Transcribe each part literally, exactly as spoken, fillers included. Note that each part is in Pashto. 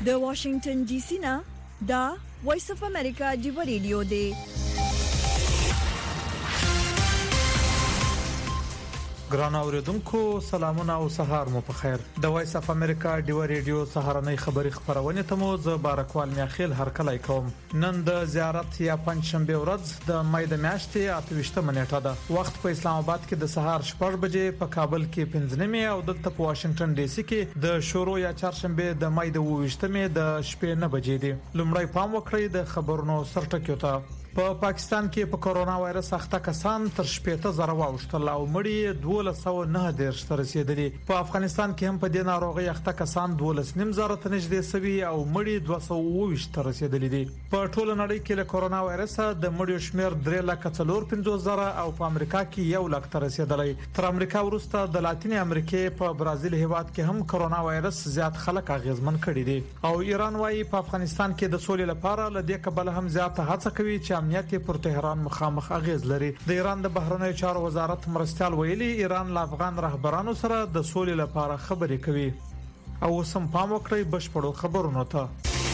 د واشنگټن ډي سي نه دا وایس اف امریکا دی ریډیو دی. ګران اوریدونکو سلامونه او سهار مو په خیر. د وایس اف امریکا دی ریډیو سهارنۍ خبری خبرونه ته مو ز بارکوال میاخیل هر کله کوم. نن د زیارت یا پنځ شنبه ورځ د مې د میاشتې اته ویشتمه نیټه ده. وخت په اسلام آباد کې د سهار شپږ بجې، په کابل کې پنځه نیمه او دلته په واشنگټن ډي سي کې د شروع یا چهارشنبه د مې د اوه ویشتمه د شپې نه بجې دي. لومړی پام وکړئ د خبرونو سرټکیو ته. په پا پاکستان کې په کورونا وایرس اخته کسان تر شپږ زره واوښتل او مړي دوه سوه نه دیرش ته رسیدلي. په افغانستان کې هم په دې ناروغي اخته کسان دوه نیم زره ته نږدې سوي او مړي دوه سوه اوه ویشت ته رسیدلي دي. په ټوله نړۍ کې له کورونا وایرس د مړیو شمیر درې لک څلور پنځوس زره او په امریکا کې یو لک ته رسیدلی. تر امریکا وروسته د لاتین امریکې په برازیل هیواد کې هم کورونا وایرس زیات خلک اغیزمن کړي دي او ایران وايي په افغانستان کې د سولې لپاره لدې کبل هم زیات هڅه کوي چې امنیت پر تهران مخامخ اغیز لري. د ایران د بهرنیو چارو وزارت مرستيال ویلي ایران له افغان رهبرانو سره د سولې لپاره خبرې کوي. او سم پام وکړئ بشپړو خبرونو ته.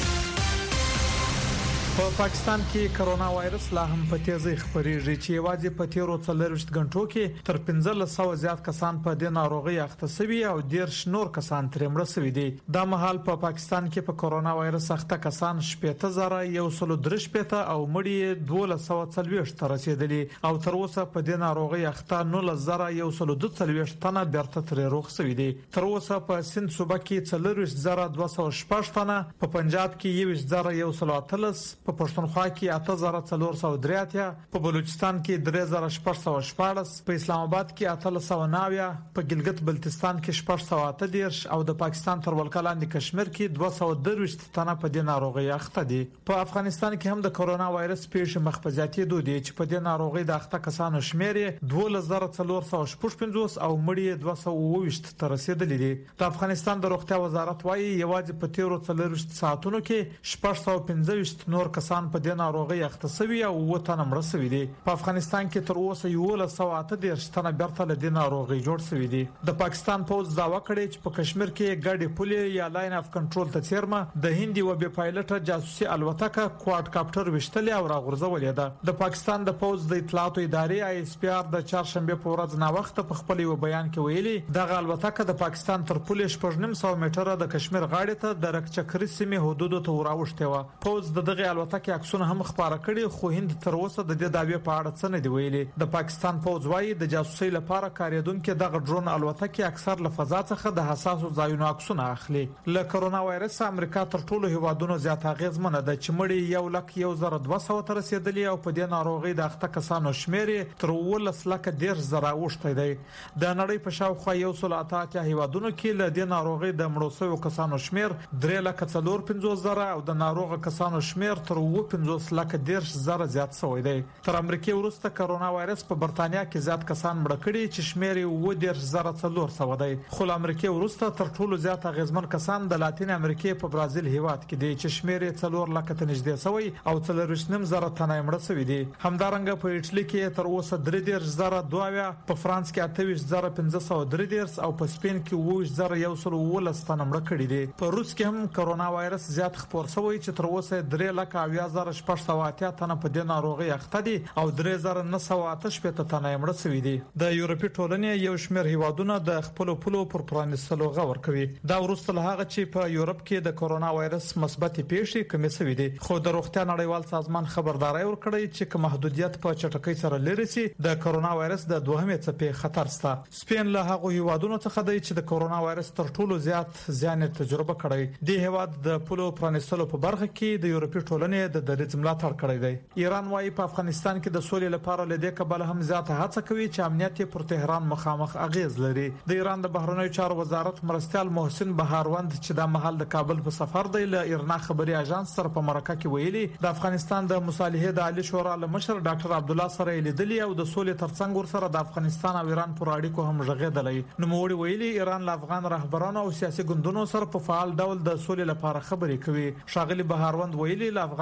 په پاکستان کې کورونا وایرس لا هم په تیزی خپریږي چې یوازې په تیرو څلورویشت غنټو کې تر پنځه سوه زیات کسان په دې ناروغي اخته شوي او ډیر شنور کسان ترې مړه شوي دي. دا مهال په پا پاکستان کې په کورونا وایرس اخته کسان شپږ زره یو سل درش پته او مړي دوه سوه څلوېښت ته رسیدلي او تر اوسه په دې ناروغي اخته نه زره یو سل دوه څلوېښت تنه بیرته ترې روغ شوي دي. تر اوسه په سند صوبه کې څلورویشت زره دوه سوه شپږ تنه، په پنجاب کې یو زره یو سل اتلس، په پښتونخوا کې اته زره څلور سوه درې اتیا، په بلوچستان کې درې زره شپږ سوه شپاړس، په اسلام آباد کې اته سوه نوي، په ګلګت بلتستان کې شپږ سوه اته دیرش او د پاکستان تر ولکه لاندې کشمیر کې دوه سوه درویشت تنه په دې ناروغي اخته دي. په افغانستان کې هم د کورونا وایرس پیښې مخفزاتي دودي چې په دې ناروغي د اخته کسانو شمیر دوه زره څلور سوه شپږ پنځوس او مړي دوه سوه اوه ویشت ته رسیدلي دي. د افغانستان د روغتیا وزارت وايي یوازې په تیرو څلورویشت ساعتونو کې شپږ سوه پنځه ویشت نور کسان په دې ناروغي اخته شوي او وو تنه مړه شوي دي. په افغانستان کې تر اوسه یو سوه اته دیرش تنه بیرته له دې ناروغي جوړ شوي دي. د پاکستان پوز داوا کړی چې په کشمیر کې ګاډي پولې یا لاین اف کنټرول ته چیرمه د هندي و بي پایلټ جاسوسي الوتکه کواد کاپټر وشتلې او راغورځولې ده. د پاکستان د پوز د اطلاعاتو ادارې آی اس پی ار د چهارشنبه په ورځ نا وخت په خپل یو بیان کې ویلي دغه الوتکه د پاکستان تر پولې شپږ نیم سوه میټره د کشمیر غاړې ته د رکچکري سیمې حدودو ته وراوښته و. پوز د دغه الوتکه عکسونه هم خبره کړي خو هند تر اوسه د دې داوی په اړه څه نه دی ویلي. د پاکستان پوز وايي د جاسوسي لپاره کاریدونکو دغه ډرون الوتکه اکثر له فضا څخه د حساسو ځایونو عکسونه اخلي. له کورونا وایرس امریکا تر ټولو هیوادونو زیات اغیزمنه ده چې مړي یو لک یو زره دوه سوه ته رسیدلي او په دې ناروغي د اخته کسانو شمیر تر اوولس لک دیرش زره اوښتی دی. د نړۍ په شاوخوا یو سل اته اتیا هیوادونو کې له دې ناروغي د مړو شویو کسانو شمیر درې لک څلور پنځوس زره او د ناروغ کسانو شمیر تر اوه پنځوس لک دیرش زره زیات شوی دی. تر امریکا وروسته کورونا وایرس په برتانیا کې زیات کسان مړه کړي چې شمیر یې اوه دیرش زره څلور سوه دی. خو امریکا وروسته تر ټولو زیات اغیزمن کسان د لاتین امریکا په برازیل هیواد کې دي چې شمیر یې څلور لک ته نږدې شوی او څلورویشت نیم زره تنه مړه شوي دي. همدارنګه په ایټالي کې تر اوسه درې دیرش زره دوه، په فرانس کې اته ویشت زره پنځه سوه درې دیرش او په سپین کې اوه ویشت زره یو سل اوولس تنه مړه کړي دي. په روس کې هم کورونا وایرس زیات خپور شوی چې تر اوسه درې لک اویا زره شپږ سوه اتیا تنه په دې ناروغي اخته دي او درې زره نه سوه اته شپېته تنه مړه شوي دي. د یورپي ټولنې یو شمېر هیوادونه د خپل پولو پر پرانیستلو غور کوي. دا وروسته له هغه چې په یورپ کې د کورونا وایرس مثبت پیښې کمې شوې دي. خو د روغتیا نړیوال سازمان خبرداري ورکړی چې کوم محدودیت په چټکۍ سره لري سي د کورونا وایرس د دوهمې څپې خطر شته. سپین له هغه هیوادونو څخه دی چې د کورونا وایرس تر ټولو زیات ځان تجربه کړی. د هیواد د پولو پرانیستلو په برخه کې د یورپي ټولنې د دریځ ملاتړ کړی دی. ایران وايي په افغانستان کې د سولې لپاره لدې کبل هم زیات هڅه کوي چې امنیت پر تهران مخامخ اغیز لري. د ایران د بهرنیو چارو وزارت مرستيال محسن بهاروند چې د محل د کابل په سفر دی له ایرنا خبري اژانس سره په مرکه کې ویلي د افغانستان د مصالحې د عالی شورا لمشر ډاکټر عبد الله سره لیدلی او د سولې ترڅنګ ور سره د افغانستان او ایران پر اړیکو هم ژغېدلې. نو موړي ویلي ایران له افغان رهبرانو او سیاسي ګوندونو سره په فعال ډول د سولې لپاره خبرې کوي. شاغلي بهاروند ویلي له افغان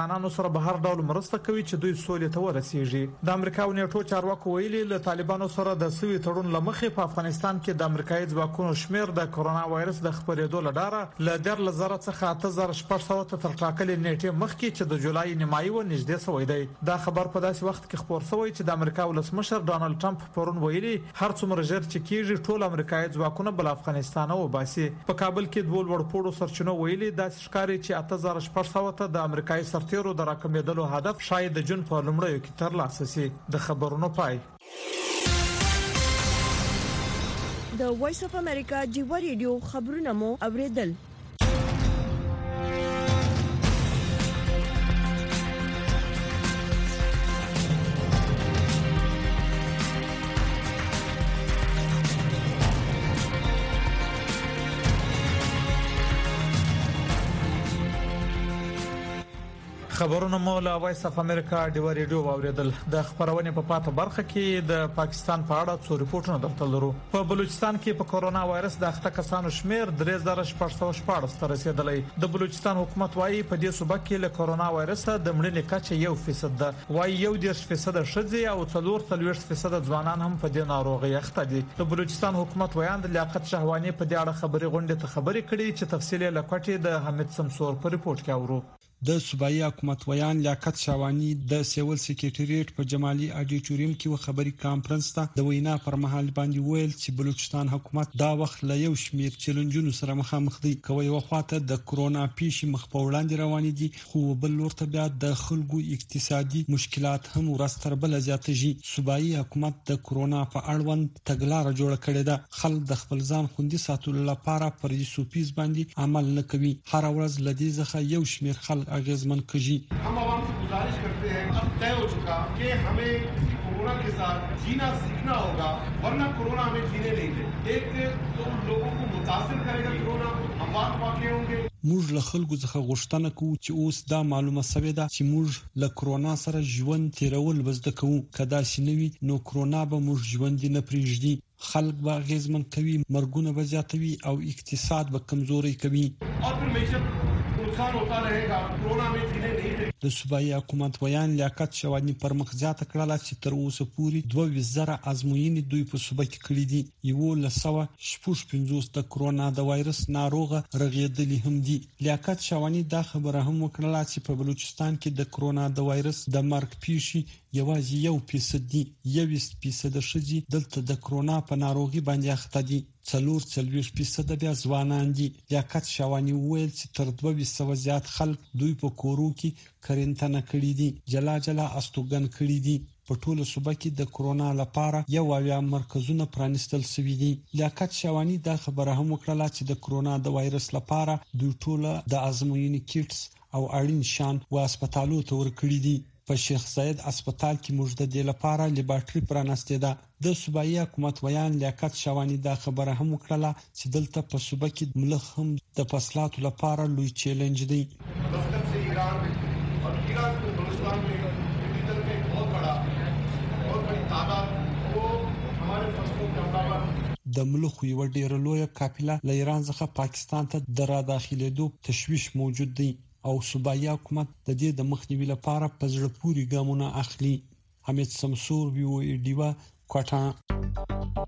افغانانو سره به هر ډول مرسته کوي چې دوی سولې ته ورسیږي. د امریکا او نیټو چارواکو ویلي له طالبانو سره د سوي تړون لمخې په افغانستان کې د امریکایي ځواکونو شمیر د کرونا وایرس د خپرېدو لپاره له ډېر لزر څخه اته زره شپږ سوه ته تر ټاکلې نیټې مخکې چې د جولای نیمایي و نږدې شوی دی. دا خبر په داسې وخت کې خبر شوی چې د امریکا ولسمشر ډانلډ ټرمپ پرون ویلي هر څومره ژر چې کیږي ټول امریکایي ځواکونه بل افغانستان او باسي. په کابل کې دوه لوړپوړو سرچینو ویلي دا ښکاري چې اته زره شپږ سوه ته د امریکایي سرتیرو د راکمېدلو هدف شاید د جون په لومړیو کې ترلاسه شي. د خبرونو پای. د وایس اف امریکا جیوا ریډیو خبرونه مو اوریدل. خبرونه مو له وایس اف امریکا ډیو ریډیو واوریدل. د خبرونې په پاته برخه کې د پاکستان په اړه څو ریپورتونه درته لرو. په بلوچستان کې په کورونا وایرس د اخته کسانو شمیر درې زره شپږ سوه شپاړس ته رسیدلی. د بلوچستان حکومت وايي په دې صوبه کې له کورونا وایرس د مړینې کچه یو فیصد ده. وايي یو دېرش فیصد ښځې او څلور څلوېښت فیصد ځوانان هم په دې ناروغي اخته دي. د بلوچستان حکومت ویاند لیاقت شهوانی په دې اړه خبري غونډه ته خبري کړي چې تفصیل یې لکوټي د حمید سمسور په ریپورت کې اورو. د صوبایي حکومت ویان لیاقت شاوانی د سیول سکریټریټ په جمالي اډیټوریم کې و خبري کانفرنس ته د وینا پر مهال باندې ویل چې بلوچستان حکومت دا وخت له یو شمیر چیلنجونو سره مخامخ دی. کوي وخواته د کرونا پیښې مخ په وړاندې روان دي خو بل ورته بیا د خلکو اقتصادي مشکلات هم ورستر بل زیاتېږي. صوبایي حکومت د کرونا په اړوند تګلارې جوړ کړې ده. خلک د خپل ځان خوندي ساتلو لپاره پر سوپیز باندې عمل نه کوي. هر ورځ لدی ځخه یو شمیر خلک आगेजमन कजी. हम आवाम से गुजारिश करते हैं, अब तय हो चुका कि हमें कोरोना के साथ जीना सीखना होगा, वरना कोरोना हमें जीने नहीं दे. एक तो लोगों को मुतासिर करेगा कोरोना, अमवात वाक़े होंगे. موږ له خلکو څخه غوښتنه کوو چې اوس دا معلومه شوه ده چې موږ له کرونا سره ژوند تیرول وزده کوو. کدا سینوي نو کرونا به موږ ژوند نه پریږدي. خلک به غیزمن کوي, مرګونه به زیاتوي او اقتصاد به کمزوري کوي. और फिर معیشت نقصان होता रहेगा, कोरोना में जीने नहीं दे. د صوبایي حکومت ویان لیاقت شوانی پر مخ زیاته کړله چې تر اوسه پورې دوه وزره ازموینې دوی په صوبه کې کړې دي. یو لسوه شپږ پنځوس د کرونا د وایرس ناروغه رغېدلي هم دي. لیاقت شوانی دا خبره هم وکړه چې په بلوچستان کې د کرونا د وایرس د مرګ پیښې یوازې یو فیصد دي. یویشت فیصد ښځې دلته د کرونا په ناروغي باندې اخته دي. څلور څلوېښت فیصد بیا ځوانان دي. لیاقت شوانی ویل چې تر دوه سوه زیات خلک دوی په کورو کې کرنټینه کړي دي, جلا جلا استوګن کړي دي. په ټوله صوبه کې د کرونا لپاره یو اویا مرکزونه پرانیستل شوي دي. لیاقت شوانی دا خبره هم وکړه چې د کرونا د وایرس لپاره دوی ټوله د ازموینې کیټس او اړین شان و هسپتالو ته ورکړي دي. په شیخ زاید هسپتال کې موږ د دې لپاره لیبارټري پرانسته ده. د صوبایي حکومت ویان لیاقت شوانی دا خبره هم وکړه چې دلته په صوبه کې ملخ هم د فصلاتو لپاره لوی چیلنج دی. د ملخ یو ډیر لوی قافله له ایران څخه پاکستان ته د را داخلېدو تشویش موجود دی او صوبایي حکومت د دې د مخنیوي لپاره په زړه پورې ګامونه اخلي. حمید سمسور وی او ډیوا کوټا.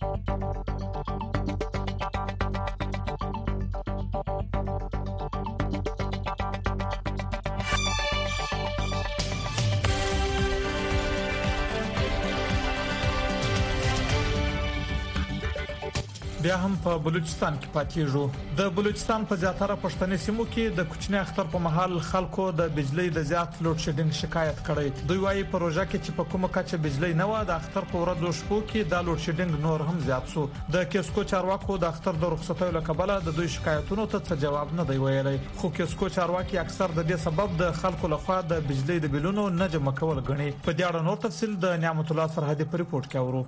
بیا هم په بلوچستان کې پاتېږو. د بلوچستان په زیاتره پښتني سیمو کې د کوچنی اختر په محل خلکو د بجلی د زیات لوډ شیډینګ شکایت کړی. دوی وايي پروژه کې چې په کومه کچه بجلی نه و د اختر په ورځو شپو کې د لوډ شیډینګ نور هم زیات شو. د کیسکو چارواکو د اختر د رخصتۍ لکبله د دوی شکایتونو ته څه جواب نه دی ویلی. خو کیسکو چارواکي اکثر د دې سبب د خلکو لخوا د بجلی د بلونو نه جمع کول غني. په دې اړه نور تفصیل د نعمت الله سرحدي په ریپورت کې اورو.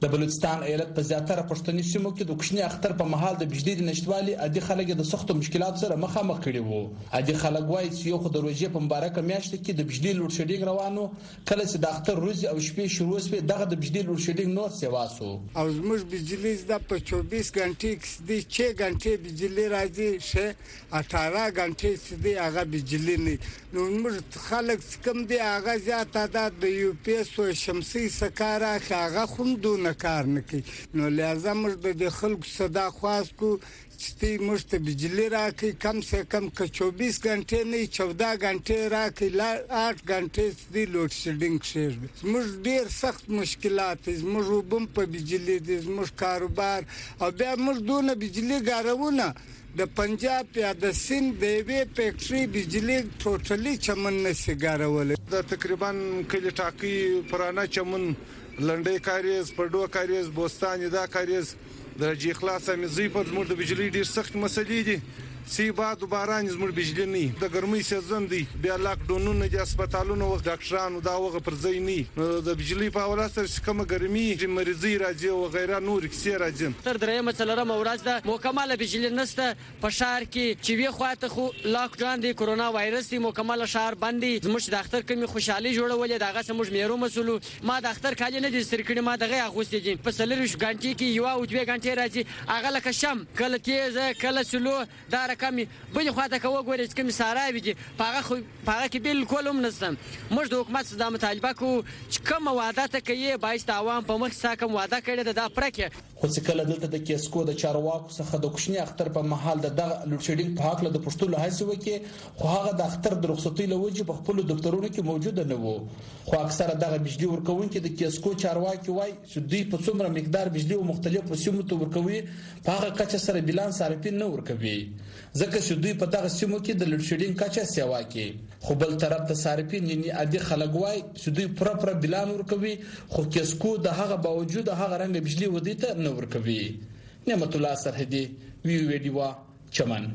د بلوچستان ایالت په زیاتره پښتني سیمو کې د کوچني اختر په مهال د بجلی د نشټوالي عادي خلک د سختو مشکلاتو سره مخامخ کړي وو. عادي خلک وایي چې یو خو د روژې په مبارکه میاشت کې د بجلی لوډ شیډینګ روانو، کله چې د اختر ورځ او شپې شروع شوې دغه د بجلی لوډ شیډینګ نور سیوا سو. او زموږ بجلی د په چوبیس غنټې کې د چھ غنټې بجلی راځي، شه اٹھارہ غنټې چې دی هغه بجلی نه. نو موږ خلک کم دی هغه زیات تعداد د یو پی اس او شمسي سکاره هغه خوندونه کار نه کوي. نو لازم موږ د خلکو صدا خواست کو چې موږ ته بجلی راکړي، کم سے کم که چوبیس غنټې نه چودہ غنټې راکړي، لا آٹھ غنټې د لوډ شیډینګ شي. موږ ډیر سخت مشکلات موږ وبم په بجلی د موږ کاروبار او بیا موږ دونه بجلی ګارونه د پنجاب یا د سند د وی فیکټری بجلی ټوټلی چمن نه سیګارول. د تقریبا کلی ټاکی پرانا چمن لنډي کاریز پړډو کاریز بوستان دا کاریز درجه اخلاص مزي پر زموږ د بجلی ډیر سخت مسلې دي. سی باد باران زموږ بجلی نه د ګرمۍ سیزن دی، بیا لاک ډاونونه د هسپتالونو وخت ډاکټرانو دا وغه پر ځای نه. نو د بجلی په حواله سره کوم ګرمي مریضي راځي او غیره نور کیسې راځي. تر درې مسله مورز ده مکمل بجلی نسته په شهر کې چې وی خواته خو لاک ډاون دی، کورونا وایرس دی، مکمل شهر باندې زموږ د اختر کمی خوشحالي جوړولې دغه سمج میرو مسولو ما د اختر کالي نه دي سرکړي، ما دغه اغوستې دي په سلریش غنټې کې یو او دوه غنټې راځي، هغه لکه شم کله تیز کله سلو دا رقمي بل خواته کو ګورې چې کوم ساراوي دي پاغه خو پاغه کې بالکل هم نستم. موږ د حکومت څخه د مطالبه کو چې کوم وعده ته کوي باید عوام په مخ ساکم وعده کړي د پرکه. خو چې کله دلته د کیسکو د چارواکو څخه د کوچني اختر په محل د دغه لوډ شیډینګ په حق له د پښتو له هڅه وکي، خو هغه د اختر د رخصتۍ لوجه په خپل دفترونو کې موجود نه وو. خو اکثره دغه بجلی ورکوونکي د کیسکو چارواکي وای چې دوی په څومره مقدار بجلی او مختلفو سیمو ته ورکوي په هغه کچه سره بیلانس صارفین نه ورکوي، ځکه چې دوی په دغه سیمو کې د لوډ شیډینګ کچه سیوا کوي. خو بل طرف ته صارفین یعنی عادي خلک وای چې دوی پر پر بیلان ورکوي، خو کیسکو د هغه باوجود هغه رنګ بجلی ودی ته نه ورکوي. نعمت الله سرحدي وی ویډیو چمن.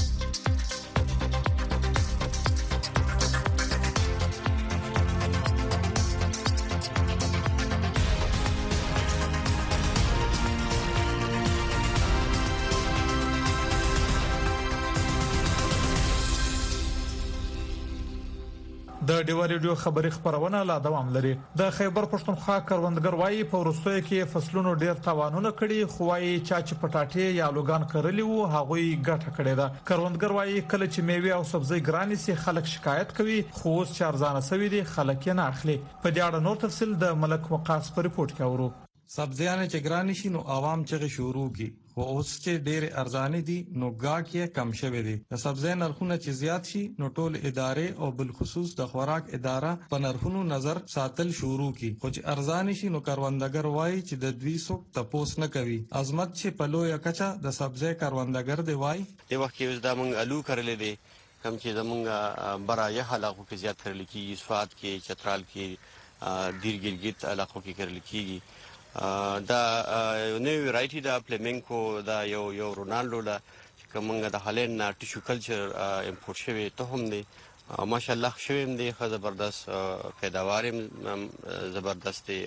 د ډیوا ریډیو خبری خبرونه لا دوام لري. د خیبر پښتونخوا کروندګر وایي په ورستوي کې فصلونو ډیر تاوانونه کړي، خو وايي چا چې پټاټي یا لوګان کرلی وو هغه ګټه کړي ده. کروندګر وایي کله چې میوه او سبزی ګرانې سي خلک شکایت کوي، خو اوس چې ارزانه سوي دي خلک یې نه اخلي. په دې اړه نور تفصیل د ملک وقاص په ریپورت کې اورو. سبزیانه چې ګران شي نو عوام چې شروع کی، خو اوس چې ډېر ارزانه دي نو گاګ یې کم شوی دي. د سبزی نرخونه چې زیات شي نو ټول ادارې او بل خصوص د خوراک اداره په نرخونو نظر ساتل شروع کی، خو چې ارزانه شي نو کاروندګر وایي چې د دوی څوک تپوس نه کوي. عظمت چې په لویه کچه د سبزی کاروندګر دی وایي د وخت کې دا مونږ الو کړلې دي کم چې زمونږ برای علاقو کې زیات کړل کیږي، صفات کې چترال کې دیر ګلګت علاقو کې کړل کیږي. دا نوې ورایټي دا فلیمنکو دا یو یو رونالډو دا چې کومه د هالند نه ټیشو کلچر امپورټ شوی ته هم دی ماشاءالله شوی هم دی، خو زبردست پیداوار هم زبردست دی،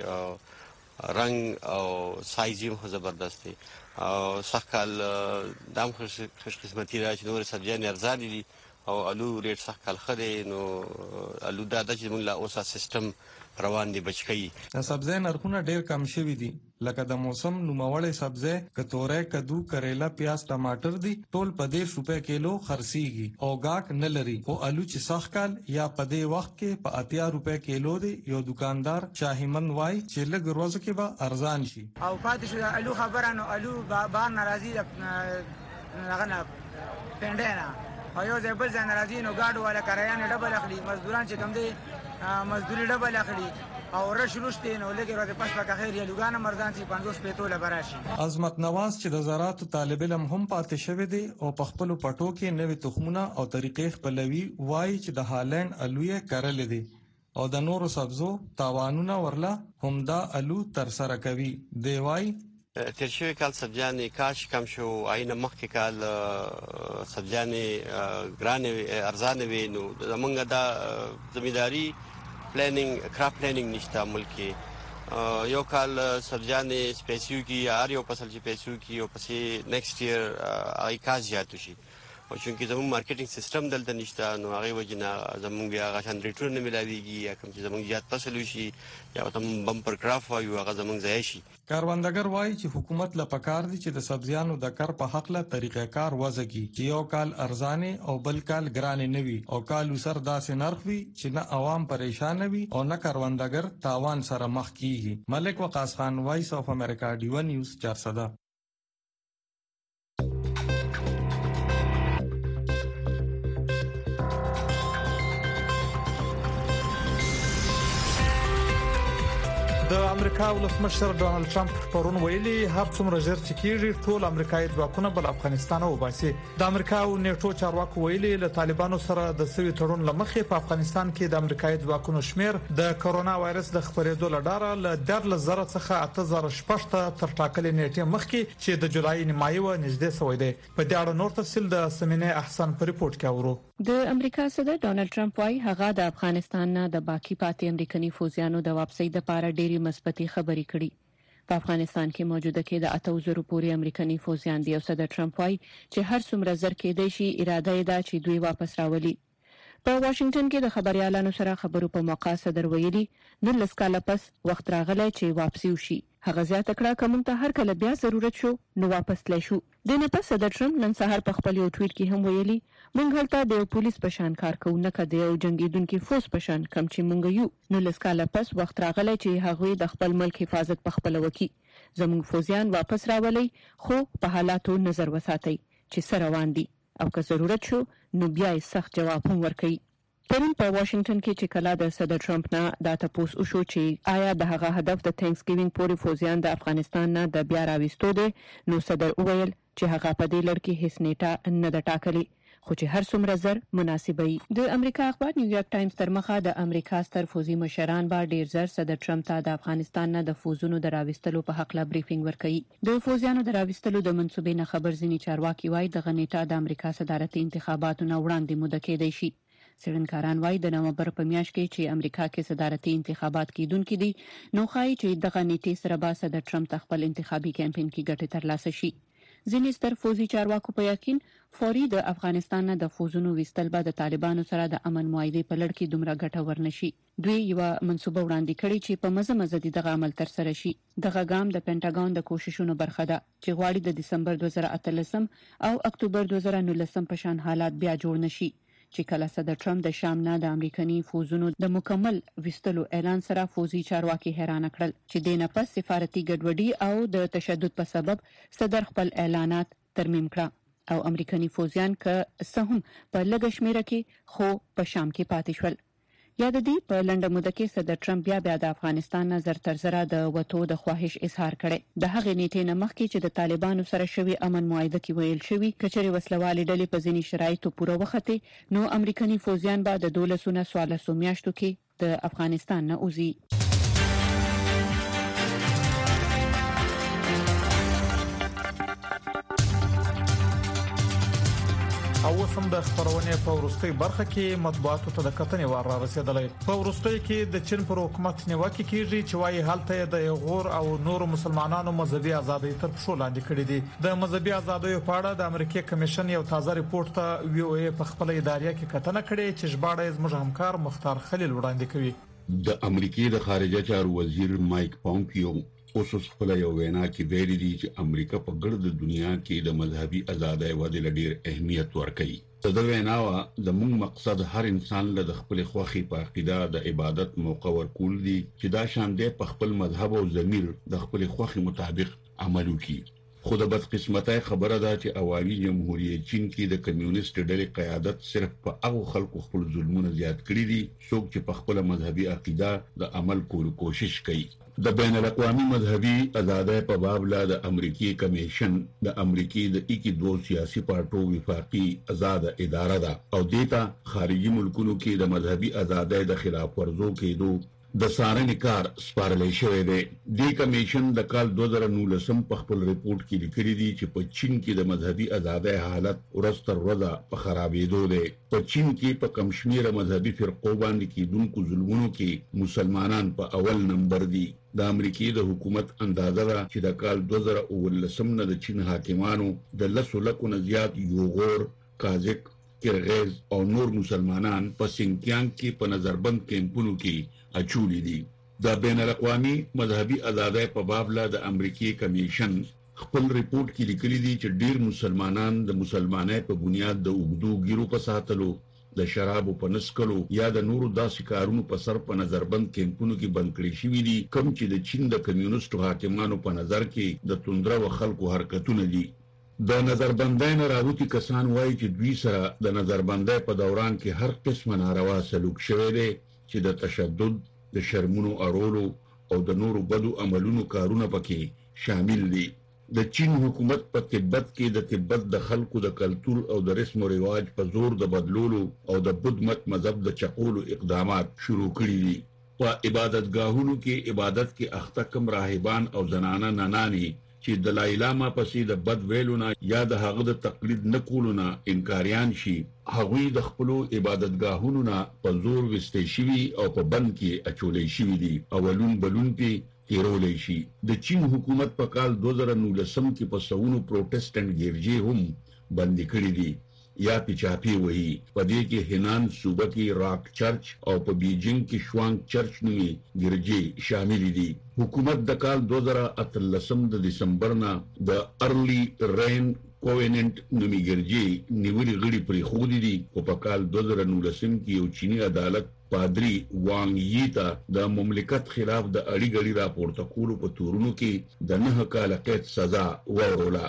رنگ او سایز هم زبردست دی او سخکال دام خوش قسمتی را چې نور سبزیان ارزان دي او الو ریټ سخکال خره نو الو دا د چې موږ لا اوسه سیستم روان دي بچکی. د سبزی نرخونه ډیر کم شوي دي، لکه د موسم نوموړی سبزی کتوره کدو کریلا پیاز ټماټر دي ټول په دیرش روپے کیلو خرڅیږي او گاک نه لري. او الو چې سخکال یا په دې وخت کې په اتیا روپے کیلو دی. یو دکاندار شاهمن وای چې لږ ورځو کې به ارزان شي او پاتې شو الو خبره نو الو بار ناراضي هغه نه پندنه او یو ځای بل ځای ناراضي نو گاډو والا کرایان ډبل اخلي، مزدوران چې کوم دي مزدوري ډبل اخلي او رش روشته نو لګي راځي پښ پکه خیر یا لګانه مرزان چې پنځوس پېتو لبراشي. عظمت نواز چې د زراعت طالب علم هم پاتې شوی دی او په خپل پټو کې نوې تخمونه او طریقې خپلوي، وایي چې د هالند الوی کرل دي او د نورو سبزو تاوانونه ورله همدا الو تر سره کوي. دی وایي تیر شوی کال سبزیانې کاش کم شو، عین مخکې کال سبزیانې ګرانې ارزانه وي. نو زمونږ دا زمینداری پلانینګ کراپ پلانینګ نشته ملک یو کال سبزیان سپیسیو کی هر یو فصل چې پیسو کی او پسې نیکسټ ایئر هغه کا زیات شي او چونکې زموږ مارکیټینګ سیستم دلته نشته نو هغه وجنه زموږ بیا هغه شان ریټرن نه ملاويږي یا کوم چې زموږ زیات فصل شي یا تم بمپر کراف وایو هغه زموږ ځای شي. کاروندګر وایي چې حکومت له پکار دي چې د سبزیانو د کار په حق له طریقې کار وضع کړي چې یو کال ارزانه او بل کال ګرانه نه وي او کال سر داسې نرخ وي چې نه عوام پریشان وي او نه کاروندګر تاوان سره مخ کیږي. ملک وقاص خان، وایس اف امریکا، ډی ون نیوز، چارسده. د امریکا ولسمشر ډونالد ټرمپ پرون ویلي هر څومره ژر چې کیږي ټول امریکایي ځواکونه بل افغانستان وباسي. د امریکا او نیټو چارواکو ویلي له طالبانو سره د سوي تړون لمخې په افغانستان کې د امریکایي ځواکونو شمیر د کرونا وایرس د خپرېدو لپاره له ډېر لزر څخه اته زره شپږ ته تر ټاکلې نیټې مخکې چې د جولای نیمایي و نږدې سوی دی. په دې اړه نور تفصیل د سمینه احسان په ریپورت کې اورو. د امریکا صدر ډونالد ټرمپ وايي هغه د افغانستان نه د باقی پاتې امریکایي فوجیانو د واپسۍ لپاره ډېری مثبتي خبرې کړي. په افغانستان کې موجوده کې د اته زره پورې امریکایي فوجیان دي او صدر ټرمپ وايي چې هر څومره زر کېدای شي اراده یې ده چې دوی واپس راولي. په واشنگټن کې د خبريالانو سره خبرو په موقع صدر ویلي نن لسکاله پس وخت راغلی چې واپسی وشي. هغه زیاته کړه کوم ته هر کله بیا ضرورت شو نو واپس تللی شو. د نه پس صدر ټرمپ نن سهار په خپل یو ټویټ کې هم ویلي مونږ هلته د پولیس په شان کار کوو نه کده یو جنگیدونکو فوج په شان کم چې مونږ یو. نو لسکاله پس وخت راغلی چې هغه د خپل ملک حفاظت په خپل وکي. زموږ فوجیان واپس راولي خو په حالاتو نظر وساتئ چې سره روان دي او که ضرورت شو نو بیا یې سخت جواب هم ورکړي. پرون په واشنگټن کې چې کله د صدر ټرمپ نه دا تاسو وشو چې آیا د هغه هدف د تھینکس ګیوینګ پورې فوجیان د افغانستان نه د بیا راوستو دي نو صدر وویل چې هغه په دې لړ کې هیڅ نیټه نه د ټاکلي خو چې هر څومره زر مناسبي. د امریکا اخبار نیویارک ټایمز تر مخه د امریکا ستر فوجي مشران با ډیر زر صدر ټرمپ ته د افغانستان نه د فوجونو د راوستلو په حق لا بریفینګ ورکړي. د فوجیانو د راوستلو د منسوبې نه خبر ځنی چارواکي وایي د غنیټه د امریکا صدارتي انتخاباتو نه وړاندې موده کېدای شي. څېړنکاران وایي د نومبر په میاشت کې چې امریکا کې صدارتي انتخابات کیدونکي دي نو ښایي چې دغه نیټې سره به صدر ټرمپ خپل انتخابي کمپاین کې ګټه ترلاسه شي. ځینې ستر فوجي چارواکو په یقین فوري د افغانستان نه د فوجونو وستل به د طالبانو سره د امن معاهده په لړ کې دومره ګټه ورنشي. دوی یو منسوبه وړاندې کړي چې په مزه مزه دغه عمل تر سره شي. دغه ګام د پینټاګون د کوششونو برخه ده چې غواړي د دسمبر دوه زره اتلسم او اکتوبر دوه زره نولسم په شان حالات بیا جوړ نشي چې کله صدر ټرمپ د شام نه د امریکایي فوجونو د مکمل وستلو اعلان سره فوجي چارواکي حیران کړل چې د نه پس سفارتي ګډوډي او د تشدد په سبب صدر خپل اعلانات ترمیم کړ او امریکایي فوجیان که سهم په لږ شمیره کې خو په شام کې پاتې شول. یاد دي په لنډه موده کې صدر ټرمپ بیا بیا د افغانستان نظر تر زره د وټو د خواهش اظهار کړي. د هغې نیټې نه مخکې چې د طالبانو سره شوی امن معاهده کې ویل شوی کچري وسلوالې ډلې په ځینی شرایطو پوره وخته نو امریکایي فوجیان به د دولسونه سوالسو میاشتو کې د افغانستان نه اوزي. او سم د خبرونه په ورستۍ برخه کې مطبوعاتو ته د کتنې وار را رسیدلی. په ورستۍ کې د چین پر حکومت نیوکه کیږي چې وايي حالته د غور او نور مسلمانانو مذهبي ازادي تر پښو لاندې کړې دي. د مذهبي ازادۍ په اړه د امریکای کمیشن یو تازه ریپورت ته وی او ای په خپل ادارې کې کتنه کړې چې ژباړه زموږ همکار مختار خلیل وړاندې کوي. د امریکای د خارجه چارو وزیر مایک پومپیو اوس خپل یو وینا کې ویلي دي چې امریکا په ګرد دنیا کې د مذهبي ازادۍ ودې لډیر اهمیت ورکوي. د وینا د موږ مقصد هر انسان له خپل خوخي په عقیده د عبادت موقع ورکول دي چې دا شان دی په خپل مذهب او ضمیر د خپل خوخي مطابق عمل وکړي. خو د بدقسمتۍ خبره ده چې عوامي جمهوریت چین کې د کمیونست ډلې قیادت صرف په هغه خلکو خپل ظلمونه زیات کړي دي څوک چې په خپل مذهبي عقیده د عمل کولو کوشش کوي. د بین الاقوامي مذهبي ازادۍ په باب لا د امریکای کمیشن د امریکای د اکی دو سیاسي پارټو وفاقي آزاد اداره ده او دیتا خارجي ملکونو کې د مذهبي ازادۍ د خلاف ورزو کېدو د څارنې کار سپارل شوی دی. د کمیشن د کال دوه زره نولسم په خپل ریپورت کې لیکلي دي چې په چین کې د مذهبي ازادۍ حالت ورځ تر ورځې په خرابېدو دی. په چین کې په کم شمېره مذهبي فرقو باندې کېدونکو ظلمونو کې مسلمانان په اول نمبر دي. د امریکای د حکومت اندازه ده چې د کال دوه زره اوولسم نه د چین حاکمانو د لسو لکو نه زیات یوغور، کازک، کرغیز او نور مسلمانان په سینکیانګ کې په نظربند کیمپونو کې اچولي دي. د بین الاقوامي مذهبي ازادۍ په باب لا د امریکای کمیشن خپل ریپورت کې لیکلي دي چې ډیر مسلمانان د مسلمانۍ په بنیاد د اوږدو ګیرو په ساتلو، د شرابو په نسکلو یا د نورو داسې کارونو په سر په نظربند کیمپونو کې بند کړي شوي دي، کوم چې د چین د کمیونستو حاکمانو په نظر کې د توندره و خلکو حرکتونه دي. د نظربندۍ نه راوتي کسان وایي چې دوی سره د نظربندۍ په دوران کې هر قسم ناروا سلوک شوی دی چې د تشدد، د شرمونو اړولو او د نورو بدو عملونو کارونه پکې شامل دي. د چین حکومت په تبت کې د تبت د خلکو د کلتور او د رسم و رواج په زور د بدلولو او د بودھ مت مذهب د چقولو اقدامات شروع کړي دي. په عبادتګاهونو کې عبادت کې اخته کم راهبان او زنانه ننانې چې د لایلاما پسې د بد ویلونه یا د هغه د تقلید نه کولو نه انکاریان شي، هغوی د خپلو عبادتګاهونو نه په زور وستې شوي او په بند کې اچولی شوي دي او ولون بلون پې تیرولی شي. د چین حکومت په کال دوه زره نولسم کې په سونو پروټسټنټ ګیرجې هم بندي کړي دي یا پیچاپی وهي. په دې کې هنان صوبه کې راک چرچ او په بیجینګ کې شوانګ چرچ نومي ګیرجې شامل دي. حکومت د کال دوه زره اتلسم د دسمبر نه د ارلی رین کوویننټ نومي ګیرجې نیولي غړي پرېښودي دي، خو په کال دوه زره نولسم کې یو چینی عدالت پادری وانګ یی ته د مملکت خلاف د اړي ګړي راپورته کولو په تورونو کې د نه کاله قید سزا وروړه.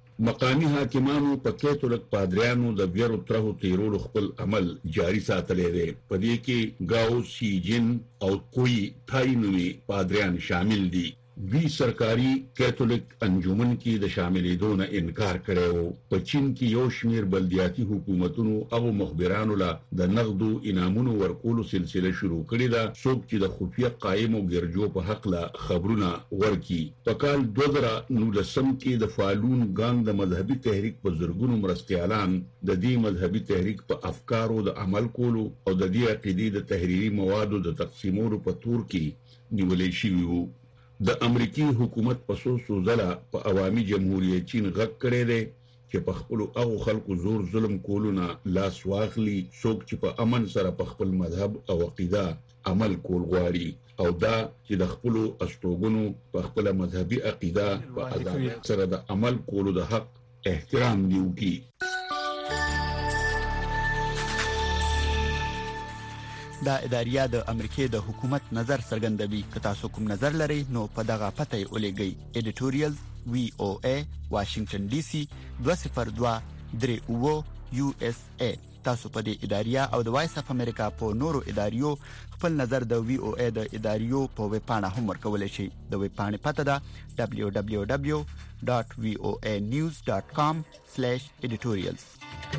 مقامی حاکمانو په کیتولک پادریانو د بیرو ترهو تیرولو خپل عمل جاری ساتلی دی. په دې کې گاو سی جن او کوئی تھای نومي پادریان شامل دي. دوی سرکاري کیتولک انجمن کې د شاملېدو نه انکار کړی و. په چین کې یو شمېر بلدیاتي حکومتونو هغو مخبرانو له د نغدو انعامونو ورکولو سلسله شروع کړې ده، څوک چې د خفیه قایمو ګرجو په هکله خبرونه ورکي. په کال دوه زره نولسم کې د فالون ګانګ د مذهبي تحریک په زرګونو مرستیالان د دې مذهبي تحریک په افکارو د عمل کولو او د دې عقیدې د تحریري موادو د تقسیمولو په تور کې نیولې شوي وو. د امریکای حکومت په څو څو ځله په عوامي جمهوریت چین غږ کړی دی چې په خپلو هغو خلکو زور ظلم کولو نه لاس واخلي څوک چې په امن سره په خپل مذهب او عقیده عمل کول غواړي، او دا چې د خپلو استوګنو په خپله مذهبي عقیده په ازادۍ سره د عمل کولو د حق احترام دي وکړي. دا اداریه د امریکای د حکومت نظر څرګندوي. که تاسو کوم نظر لرئ نو په دغه پته یې ولېږئ. ایډیټوریال وی او ای واشنگټن ډي سي دوه صفر دوه درې اوه یو اس ای. تاسو په دې اداریه او د وایس اف امریکا په نورو اداریو خپل نظر د وی او ای د اداریو په ویب پاڼه هم ورکولی شئ. د ویب پاڼې پته ده دبلیو دبلیو دبلیو ډاټ وی او ای نیوز ډاټ کام سلیش ایډیټوریالز.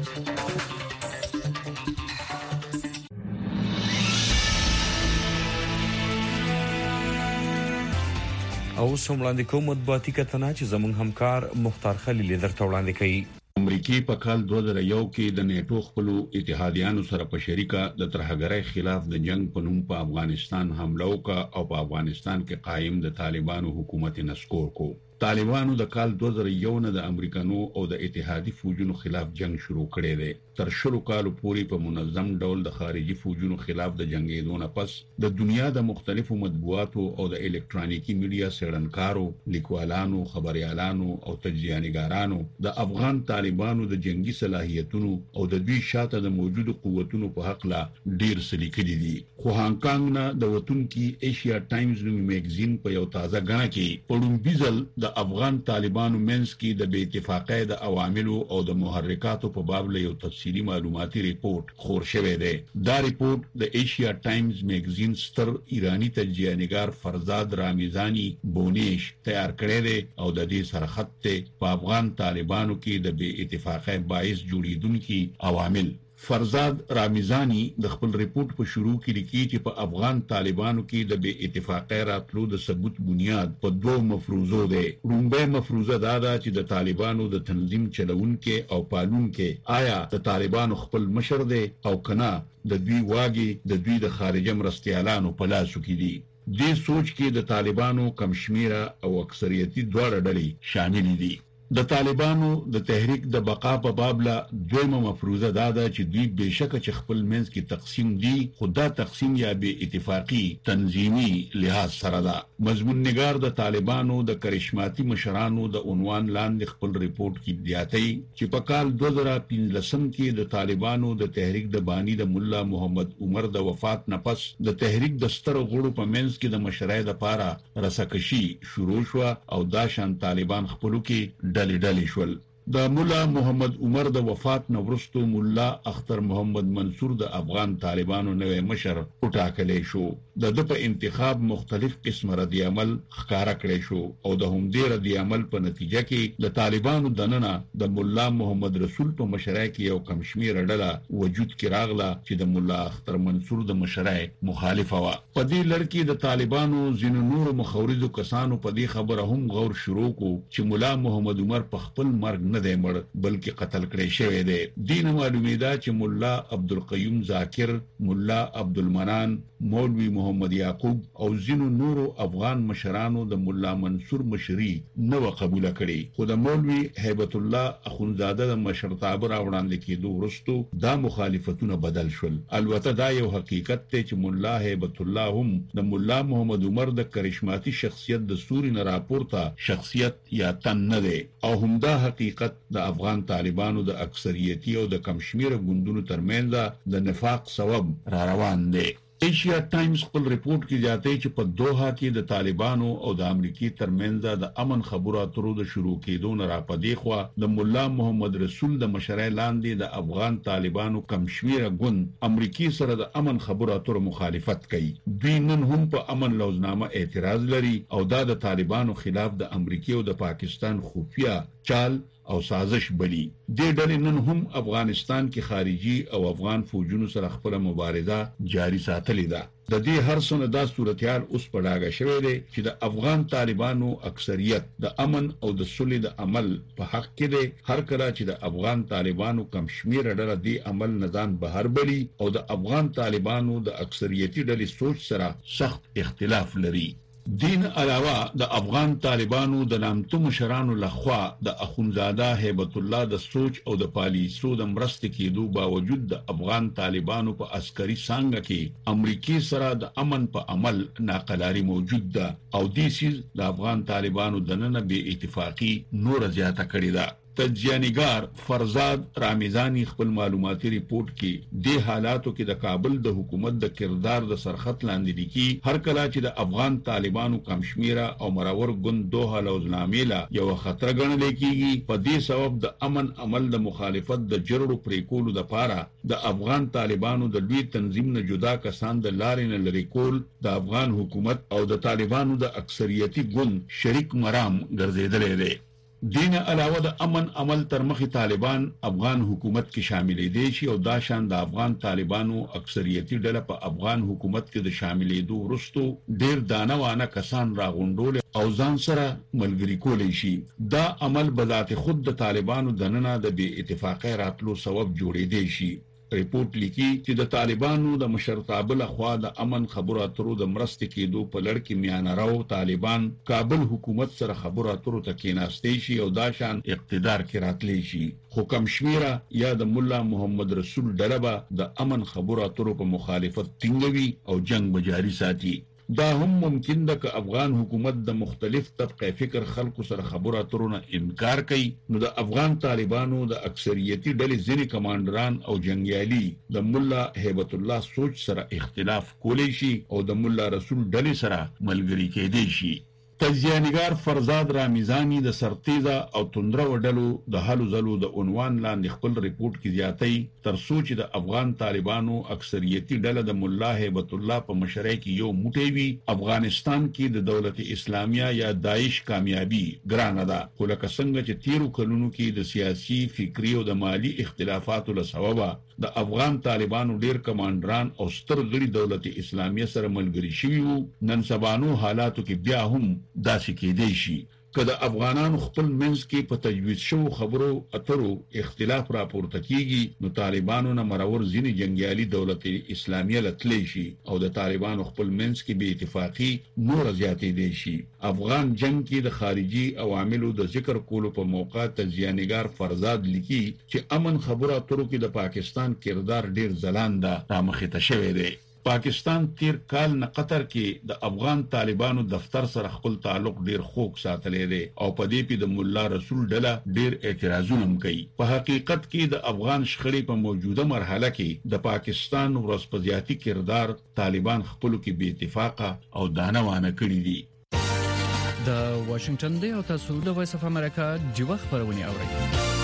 او سملاندې کوم مطبوعاتي کتنه چې زموږ همکار مختار خلیل درته وړاندې کوي. امریکای په کال دوه زره یو کې د نیټو خپلو اتحادیانو سره په شریکه د ترهګرۍ خلاف د جنگ په نوم په افغانستان حمله وکړه او په افغانستان کې قائم د طالبانو حکومت نسکور کو. طالبانو د کال دوه زره یو نه د امریکانو او د اتحادي فوجونو خلاف جنگ شروع کړی دی. تر شلو کالو پورې په منظم ډول د خارجي فوجونو خلاف د جنگېدو نه پس د دنیا د مختلفو مطبوعاتو او د الکترونیکی میډیا څېړنکارو، لیکوالانو، خبريالانو او تجزیه‌نګارانو د افغان طالبانو د جنگي صلاحیتونو او د دوی شاته د موجودو قوتونو په حق لا ډیر څه لیکلي دي. خو هانګ کانګ نه د وطنکی ایشیا ټایمز نومي میګزین په یو تازه غاڼه کې په لومړي ځل د افغان طالبانو منځ کې د بې اتفاقۍ د عواملو او د محرکاتو په باب له یو تفصیلي معلوماتي ریپورت خور شوی دی. دا ریپورت د ایشیا ټایمز میګزین ستر ایرانی تجزیه‌نګار فرزاد رامیزانی بونیش تیار کړی دی او د دې سره خط ته په افغان طالبانو کې د بې اتفاقۍ باعث جوړیدونکي عوامل فرزاد رامیزانی د خپل ریپورت په شروع کې لیکي چې په افغان طالبانو کې د بې اتفاقۍ راتلو د ثبوت بنیاد په دوه مفروضو دی. لومړی مفروضه دا ده چې د طالبانو د تنظیم چلونکي او پالونکي آیا د طالبانو خپل مشر دی او کنا د دوی واګي د دوی د خارجه مرستيالانو په لاسو کې دي. دې سوچ کې د طالبانو کم شمیره او اکثریتي دواړه ډلې شامل دي. د طالبانو د تحریک د بقا په باب لا دویمه مفروضه دا ده چې دوی بهشکه چې خپل منځ کې تقسیم دي، خدا تقسیم یا بې اتفاقی تنظیمی لحاظ سره ده. مضمون نگار د طالبانو د کرشماتي مشرانو د عنوان لاندې خپل ریپورت کې دیاتي چې په کال دوه زره پنځلسم کې د طالبانو د تحریک د بانی د مولا محمد عمر د وفات نه پس د تحریک د ستر غړو په منځ کې د مشرۍ لپاره رسکشي شروع شو او دا شان طالبان خپلو کې ډلې ډلې شول. د مولا محمد عمر د وفات نه وروسته مولا اختر محمد منصور د افغان طالبانو نوې مشر وټاکلی شو. د د په انتخاب مختلف قسم ردی عمل ښکارا کړی شو او د همدې ردی عمل په نتیجه کې د طالبانو دننه د مولا محمد رسول په مشرۍ کې یو کم شمیر ډله وجود کې راغله چې د مولا اختر منصور د مشرۍ مخالفه و. په دې لړ کې د طالبانو ځینو نور مخورزو کسانو په دې خبره هم غور شروع کو چې مولا محمد عمر په خپل مرګ نه دی مړ بلکې قتل کړی شوی دی. دین معلومیدا چې مولا عبدالقیوم ذاکر، مولا عبدالمنان، مولوی محمد یعقوب او ځینو نورو افغان مشرانو د مولا منصور مشري نه قبول کړي، خو د مولوی هیبت الله اخونزاده د مشرتابه راوړاندې کېدو وروسته دا مخالفتونه بدل شول. البته دا یو حقیقت دی چې مولا هیبت الله هم د مولا محمد عمر د کرشماتي شخصیت د سوري نه راپورته شخصیت یا تن نه دی او هم دا حقیقت د افغان طالبانو د اکثریتي او د کمشمیره ګوندونو ترمنځ د نفاق سبب را روان دی. ایشیا ټایمز خپل ریپورت کې ځاتې چې په دوحه کې د طالبانو او د امریکای ترمنځ د امن خبرو اترو د شروع کېدو نه را پدې خو د مولا محمد رسول د مشرۍ لاندې د افغان طالبانو کمشمیره ګوند امریکای سره د امن خبرو اترو مخالفت کوي. دوی نن هم په امن لوزنامه اعتراض لري او دا د طالبانو خلاف د امریکای او د پاکستان خفیه چال او سازش بلی. دې ډلې نن هم افغانستان کې خارجي او افغان فوجونو سره خپل مبارزه جاری ساتلې ده. د دې هر څه دا صورتحال اوس په ډاګه شوی دی چې د افغان طالبانو اکثریت د امن او د صلح د عمل په حق کې دی. هر کله چې د افغان طالبانو کم شمیر ډله دې عمل نزان بهر بلی او د افغان طالبانو د اکثریتي ډلې سوچ سره سخت اختلاف لري. دین علاوه د افغان طالبانو د نامتو مشرانو لخوا د اخونزاده هیبت الله د سوچ او د پالیسو د مرستې کېدو باوجود د افغان طالبانو په عسکري څانګه کې امریکای سره د امن په عمل ناقلاري موجود ده او دې سیز د افغان طالبانو د نن بې اتفاقی نور زیاته کړې ده. تجزیه‌نگار فرزاد رامیزانی خپل معلوماتي ریپورت کې د حالاتو کې د کابل د حکومت د کردار د سرخط لاندې لیکي هر کله چې د افغان طالبانو کمشمیره او مرور ګوند دوه لوزنامې لا یو خطر ګڼل کېږي. په دې سبب د امن عمل د مخالفت د جرړو پرې کولو لپاره د افغان طالبانو د لوی تنظیم نه جدا کسان د لارې نه لري کول د افغان حکومت او د طالبانو د اکثریتي ګوند شریک مرام ګرځیدلی دی. دین علاوه د امن عمل تر مخې طالبان افغان حکومت کې شاملې دي شي او دا شان د افغان طالبانو اکثریتي ډله په افغان حکومت کې د شاملېدو وروسته ډیر دانه وانه کسان راغونډول او ځان سره ملګری کولی شي. دا عمل بذات خود د طالبانو دننه د بې اتفاقۍ راتلو سبب جوړېدی شي. ریپورت لیکي چې د طالبانو د مشرتابه لخوا د امن خبرو اترو د مرستې کېدو په لړ کې میانه راو طالبان کابل حکومت سره خبرو اترو ته کېناستې شي او دا شان اقتدار کې راتلی شي. خو کم شمیره یا د مولا محمد رسول ډلبه د امن خبرو اترو په مخالفت ټینګوي او جنگ بجاری ساتي. دا هم ممکن ده که افغان حکومت د مختلف طبقه فکر خلکو سره خبرو اترو نه انکار کوي نو د افغان طالبانو د اکثریتي ډلې ځینې کمانډران او جنگیالي د مولا هیبت الله سوچ سره اختلاف کولی شي او د مولا رسول ډلې سره ملګری کېدی شي. تجزیه‌نګار فرزاد رامیزانی د سرتیزه او توندره وډلو د حلو زلو د عنوان لاندې خپل ریپورت کې زیاتې تر سوچ د افغان طالبانو اکثریتي ډله د مولا هیبت الله په مشرۍ کې یو موټی وي افغانستان کې د دولت اسلامیه یا داعش کامیابی ګرانه ده خو لکه څنګه چې تیرو کلونو کې د سیاسي فکری او د مالی اختلافاتو له سببه د افغان طالبانو ډیر کمانډران او ستر غړي دولت اسلامیه سره ملګری شوي وو نن سبانو حالاتو کې بیا هم داسې کېدای شي که د افغانانو خپل منځ کې په تجویز شو خبرو اترو اختلاف راپورته کیږي نو طالبانو نه مرور ځینې جنگیالي دولت اسلامیه لتلی شي او د طالبانو خپل منځ کې بې اتفاقی نور زیاتې دی شي افغان جنگ کې د خارجي عواملو د ذکر کولو په موقع تجزیه‌نګار فرزاد لیکي چې امن خبرو اترو کې د پاکستان کردار ډیر ځلانده رامخې ته شوی دی پاکستان تیر کال نه قطر کې د افغان طالبانو دفتر سره خپل تعلق ډیر خوږ ساتلې دی او په دې کې د مولا رسول ډله ډیر اعتراضونه کوي په حقیقت کې د افغان شخړې په موجوده مرحله کې د پاکستان ورسپزیاتی کردار طالبان خپلو کې بې اتفاقه او دانوانه کړی دي د واشنگټن دی او تاسو د وایس اف امریکا جوخ خبرونه اورئ